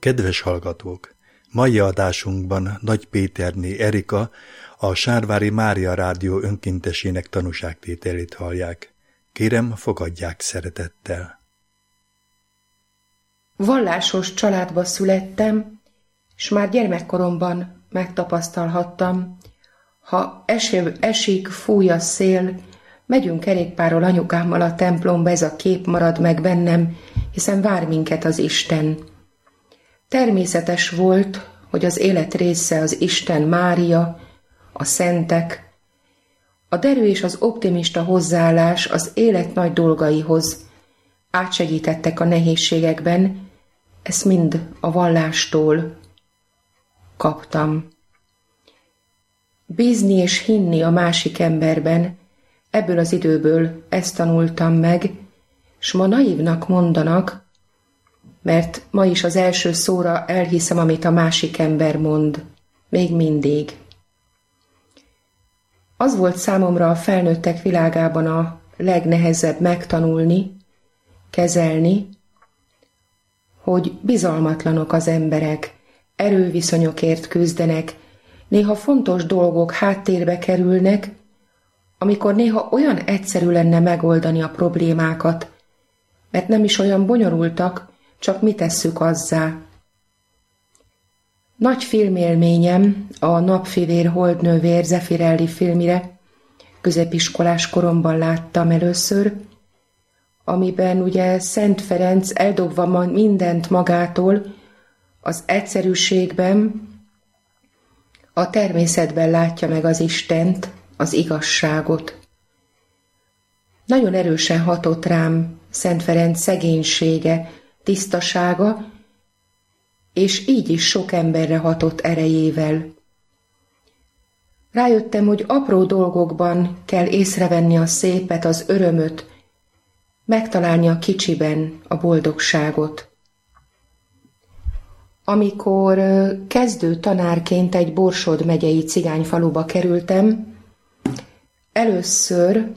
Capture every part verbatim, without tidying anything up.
Kedves hallgatók! Mai adásunkban Nagy Péterné Erika, a Sárvári Mária Rádió önkéntesének tanúságtételét hallják. Kérem, fogadják szeretettel. Vallásos családba születtem, és már gyermekkoromban megtapasztalhattam, ha eső, esik, fúj a szél, megyünk kerékpárral anyukámmal a templomba, ez a kép marad meg bennem, hiszen vár minket az Isten. Természetes volt, hogy az élet része az Isten Mária, a szentek, a derű és az optimista hozzáállás az élet nagy dolgaihoz átsegítettek a nehézségekben, ezt mind a vallástól kaptam. Bízni és hinni a másik emberben, ebből az időből ezt tanultam meg, s ma naívnak mondanak, mert ma is az első szóra elhiszem, amit a másik ember mond. Még mindig. Az volt számomra a felnőttek világában a legnehezebb megtanulni, kezelni, hogy bizalmatlanok az emberek, erőviszonyokért küzdenek, néha fontos dolgok háttérbe kerülnek, amikor néha olyan egyszerű lenne megoldani a problémákat, mert nem is olyan bonyolultak, csak mi tesszük azzá. Nagy filmélményem a Napfivér Holdnővér Zeffirelli filmire középiskolás koromban láttam először, amiben ugye Szent Ferenc eldobva mindent magától, az egyszerűségben, a természetben látja meg az Istent, az igazságot. Nagyon erősen hatott rám Szent Ferenc szegénysége, tisztasága, és így is sok emberre hatott erejével. Rájöttem, hogy apró dolgokban kell észrevenni a szépet, az örömöt, megtalálni a kicsiben a boldogságot. Amikor kezdő tanárként egy Borsod megyei cigányfaluba kerültem, először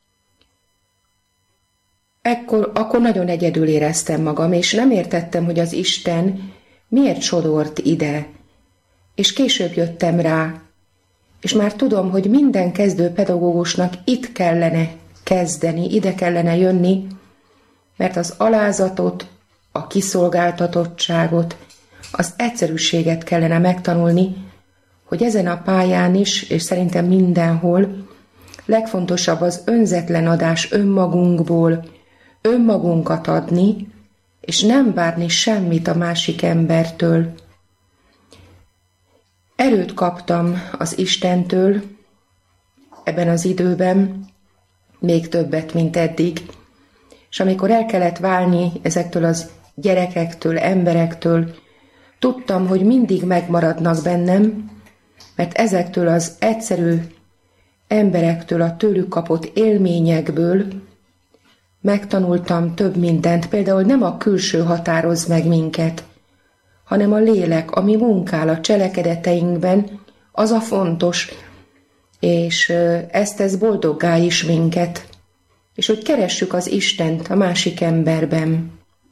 Ekkor, akkor nagyon egyedül éreztem magam, és nem értettem, hogy az Isten miért sodort ide. És később jöttem rá, és már tudom, hogy minden kezdő pedagógusnak itt kellene kezdeni, ide kellene jönni, mert az alázatot, a kiszolgáltatottságot, az egyszerűséget kellene megtanulni, hogy ezen a pályán is, és szerintem mindenhol, legfontosabb az önzetlen adás önmagunkból, önmagunkat adni, és nem várni semmit a másik embertől. Erőt kaptam az Istentől ebben az időben, még többet, mint eddig, és amikor el kellett válni ezektől az gyerekektől, emberektől, tudtam, hogy mindig megmaradnak bennem, mert ezektől az egyszerű emberektől, a tőlük kapott élményekből megtanultam több mindent, például nem a külső határoz meg minket, hanem a lélek, ami munkál a cselekedeteinkben, az a fontos, és ezt tesz boldoggá is minket, és hogy keressük az Istent a másik emberben.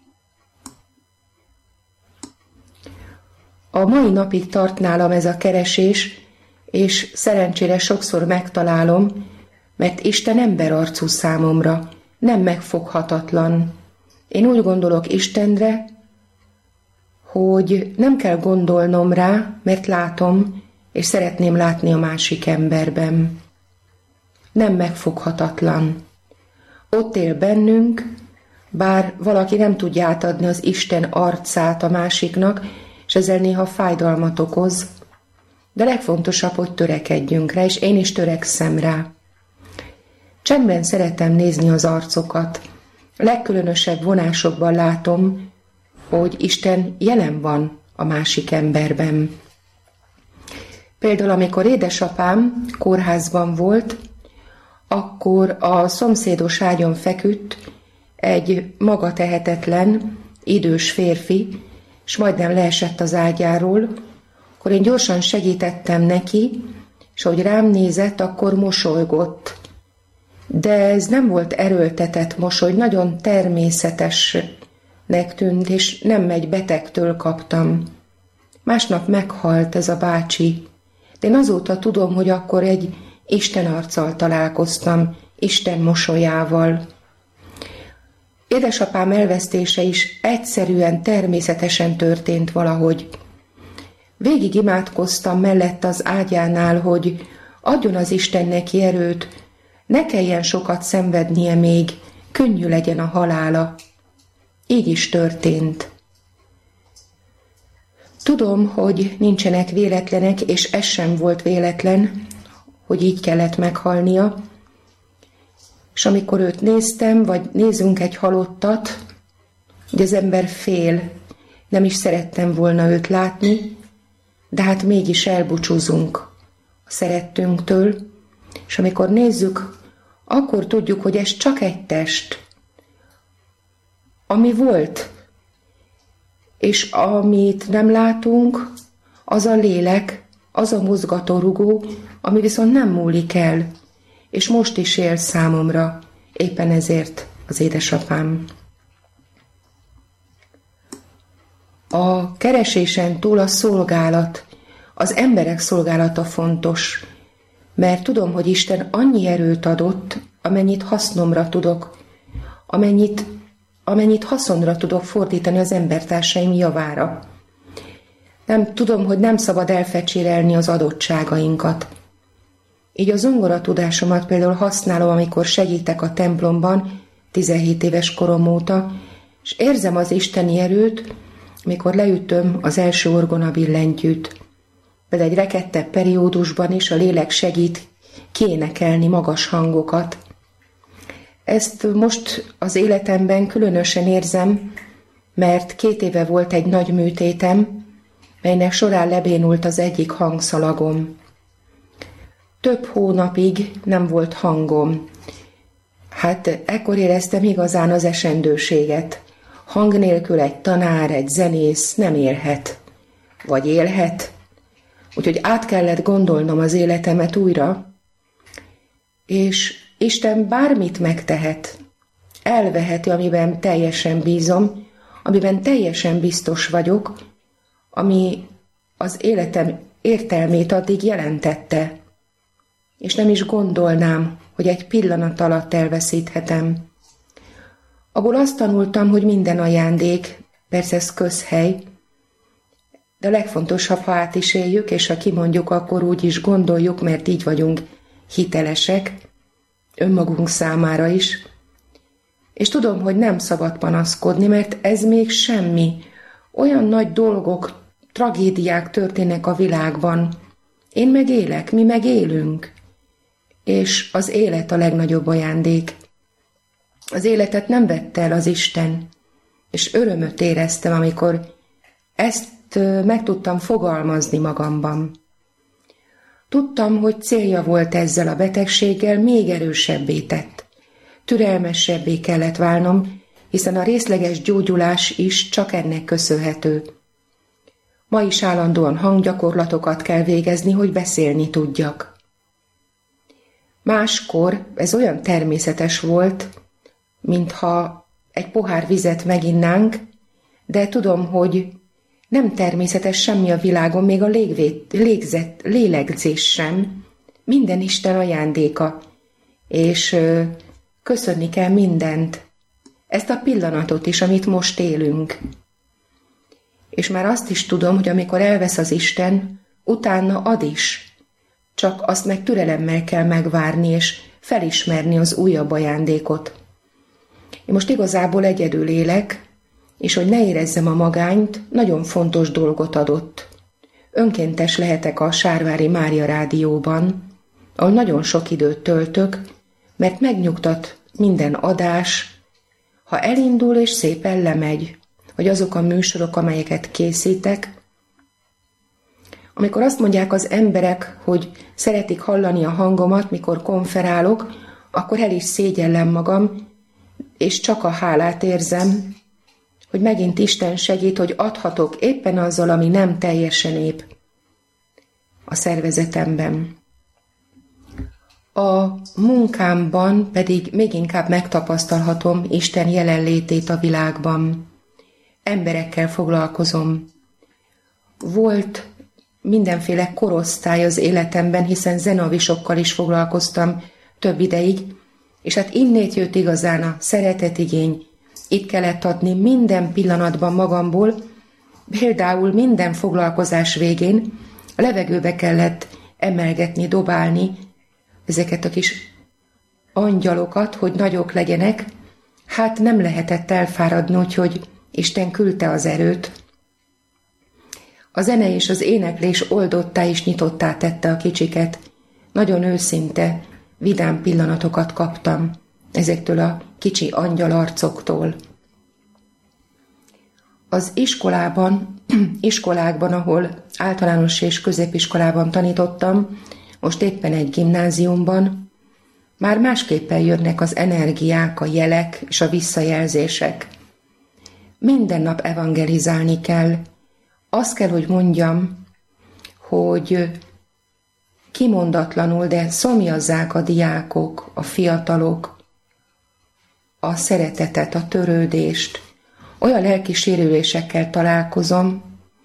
A mai napig tart nálam ez a keresés, és szerencsére sokszor megtalálom, mert Isten emberarcú számomra, nem megfoghatatlan. Én úgy gondolok Istenre, hogy nem kell gondolnom rá, mert látom, és szeretném látni a másik emberben. Nem megfoghatatlan. Ott él bennünk, bár valaki nem tudja átadni az Isten arcát a másiknak, és ezzel néha fájdalmat okoz, de legfontosabb, hogy törekedjünk rá, és én is törekszem rá. Csendben szeretem nézni az arcokat. A legkülönösebb vonásokban látom, hogy Isten jelen van a másik emberben. Például, amikor édesapám kórházban volt, akkor a szomszédos ágyon feküdt egy magatehetetlen, idős férfi, és majdnem leesett az ágyáról, akkor én gyorsan segítettem neki, és ahogy rám nézett, akkor mosolygott. De ez nem volt erőltetett mosoly, nagyon természetes nek tűnt, és nem egy betegtől kaptam. Másnap meghalt ez a bácsi, de én azóta tudom, hogy akkor egy Isten arccal találkoztam, Isten mosolyával. Édesapám elvesztése is egyszerűen, természetesen történt valahogy. Végig imádkoztam mellett az ágyánál, hogy adjon az Isten neki erőt, ne kelljen sokat szenvednie még, könnyű legyen a halála. Így is történt. Tudom, hogy nincsenek véletlenek, és ez sem volt véletlen, hogy így kellett meghalnia. És amikor őt néztem, vagy nézünk egy halottat, hogy az ember fél, nem is szerettem volna őt látni, de hát mégis elbúcsúzunk a szerettünktől, és amikor nézzük, akkor tudjuk, hogy ez csak egy test, ami volt, és amit nem látunk, az a lélek, az a mozgatórugó, ami viszont nem múlik el, és most is él számomra, éppen ezért az édesapám. A keresésen túl a szolgálat, az emberek szolgálata fontos, mert tudom, hogy Isten annyi erőt adott, amennyit hasznomra tudok, amennyit, amennyit haszonra tudok fordítani az embertársaim javára. Nem tudom, hogy nem szabad elfecsérelni az adottságainkat. Így a zongoratudásomat például használom, amikor segítek a templomban, tizenhét éves korom óta, és érzem az isteni erőt, amikor leütöm az első orgona billentyűt. Például egy rekettebb periódusban is a lélek segít kiénekelni magas hangokat. Ezt most az életemben különösen érzem, mert két éve volt egy nagy műtétem, melynek során lebénult az egyik hangszalagom. Több hónapig nem volt hangom. Hát ekkor éreztem igazán az esendőséget. Hang nélkül egy tanár, egy zenész nem élhet. Vagy élhet. Úgyhogy át kellett gondolnom az életemet újra, és Isten bármit megtehet. Elveheti, amiben teljesen bízom, amiben teljesen biztos vagyok, ami az életem értelmét addig jelentette. És nem is gondolnám, hogy egy pillanat alatt elveszíthetem. Abból azt tanultam, hogy minden ajándék, persze ez közhely, de a legfontosabb, ha át is éljük, és ha kimondjuk, akkor úgy is gondoljuk, mert így vagyunk hitelesek, önmagunk számára is. És tudom, hogy nem szabad panaszkodni, mert ez még semmi. Olyan nagy dolgok, tragédiák történnek a világban. Én meg élek, mi meg élünk. És az élet a legnagyobb ajándék. Az életet nem vette el az Isten, és örömöt éreztem, amikor ezt meg tudtam fogalmazni magamban. Tudtam, hogy célja volt ezzel a betegséggel, még erősebbé tett. Türelmesebbé kellett válnom, hiszen a részleges gyógyulás is csak ennek köszönhető. Ma is állandóan hanggyakorlatokat kell végezni, hogy beszélni tudjak. Máskor ez olyan természetes volt, mintha egy pohár vizet meginnánk, de tudom, hogy nem természetes semmi a világon, még a légvét, légzet, lélegzés sem. Minden Isten ajándéka, és ö, köszönni kell mindent. Ezt a pillanatot is, amit most élünk. És már azt is tudom, hogy amikor elvesz az Isten, utána ad is. Csak azt meg türelemmel kell megvárni, és felismerni az újabb ajándékot. Én most igazából egyedül élek, és hogy ne érezzem a magányt, nagyon fontos dolgot adott. Önkéntes lehetek a Sárvári Mária Rádióban, ahol nagyon sok időt töltök, mert megnyugtat minden adás, ha elindul és szépen lemegy, vagy azok a műsorok, amelyeket készítek. Amikor azt mondják az emberek, hogy szeretik hallani a hangomat, mikor konferálok, akkor el is szégyellem magam, és csak a hálát érzem, hogy megint Isten segít, hogy adhatok éppen azzal, ami nem teljesen épp a szervezetemben. A munkámban pedig még inkább megtapasztalhatom Isten jelenlétét a világban. emberekkel foglalkozom. Volt mindenféle korosztály az életemben, hiszen zenavisokkal is foglalkoztam több ideig, és hát innét jött igazán a szeretetigény. Itt kellett adni minden pillanatban magamból, például minden foglalkozás végén a levegőbe kellett emelgetni, dobálni ezeket a kis angyalokat, hogy nagyok legyenek. Hát nem lehetett elfáradni, úgyhogy Isten küldte az erőt. A zene és az éneklés oldottá és nyitottá tette a kicsiket. Nagyon őszinte, vidám pillanatokat kaptam ezektől a kicsi angyalarcoktól. Az iskolában, iskolákban, ahol általános és középiskolában tanítottam, most éppen egy gimnáziumban, már másképpen jönnek az energiák, a jelek és a visszajelzések. Minden nap evangelizálni kell. Azt kell, hogy mondjam, hogy kimondatlanul, de szomjazzák a diákok, a fiatalok a szeretetet, a törődést. Olyan lelki sérülésekkel találkozom,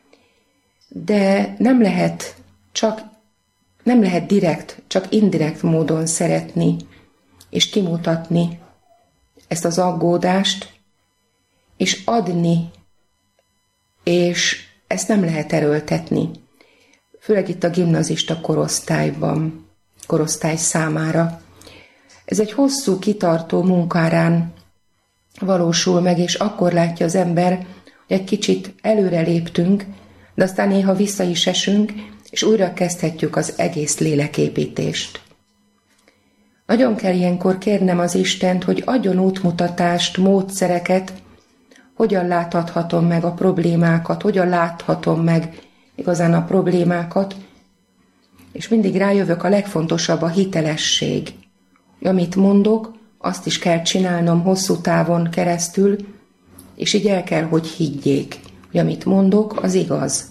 de nem lehet csak, nem lehet direkt, csak indirekt módon szeretni és kimutatni ezt az aggódást, és adni, és ezt nem lehet erőltetni. Főleg itt a gimnazista korosztályban, korosztály számára. Ez egy hosszú, kitartó munkárán valósul meg, és akkor látja az ember, hogy egy kicsit előre léptünk, de aztán néha vissza is esünk, és újra kezdhetjük az egész léleképítést. Nagyon kell ilyenkor kérnem az Istent, hogy adjon útmutatást, módszereket, hogyan láthatom meg a problémákat, hogyan láthatom meg igazán a problémákat, és mindig rájövök, a legfontosabb a hitelesség. Amit mondok, azt is kell csinálnom hosszú távon keresztül, és így el kell, hogy higgyék, hogy amit mondok, az igaz.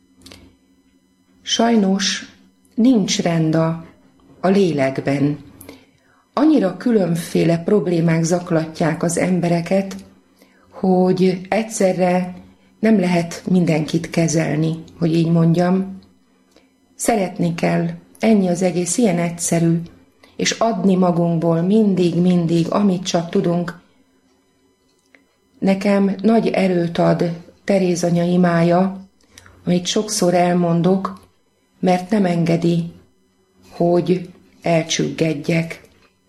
Sajnos nincs rend a, a lélekben. Annyira különféle problémák zaklatják az embereket, hogy egyszerre nem lehet mindenkit kezelni, hogy így mondjam. Szeretni kell, ennyi az egész, ilyen egyszerű, és adni magunkból mindig-mindig, amit csak tudunk. Nekem nagy erőt ad Teréz anya imája, amit sokszor elmondok, mert nem engedi, hogy elcsüggedjek.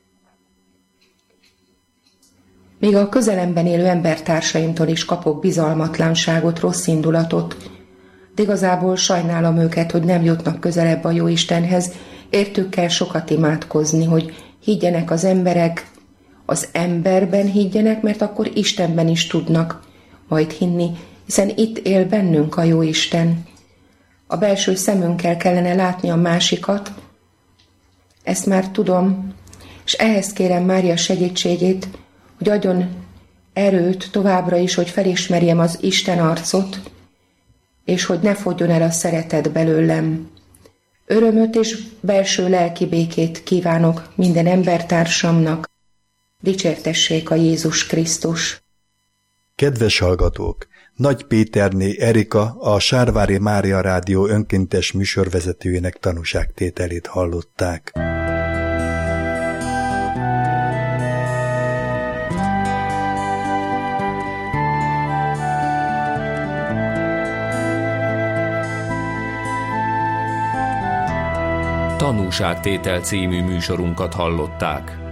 Még a közelemben élő embertársaimtól is kapok bizalmatlanságot, rossz indulatot, de igazából sajnálom őket, hogy nem jutnak közelebb a Jóistenhez. Értük kell sokat imádkozni, hogy higgyenek az emberek, az emberben higgyenek, mert akkor Istenben is tudnak majd hinni, hiszen itt él bennünk a Jóisten. A belső szemünkkel kellene látni a másikat, ezt már tudom, és ehhez kérem Mária segítségét, hogy adjon erőt továbbra is, hogy felismerjem az Isten arcot, és hogy ne fogjon el a szeretet belőlem. Örömöt és belső lelki békét kívánok minden embertársamnak. Dicsértessék a Jézus Krisztus! Kedves hallgatók! Nagy Péterné Erika, a Sárvári Mária Rádió önkéntes műsorvezetőjének tanúságtételét hallották. Tanúságtétel című műsorunkat hallották.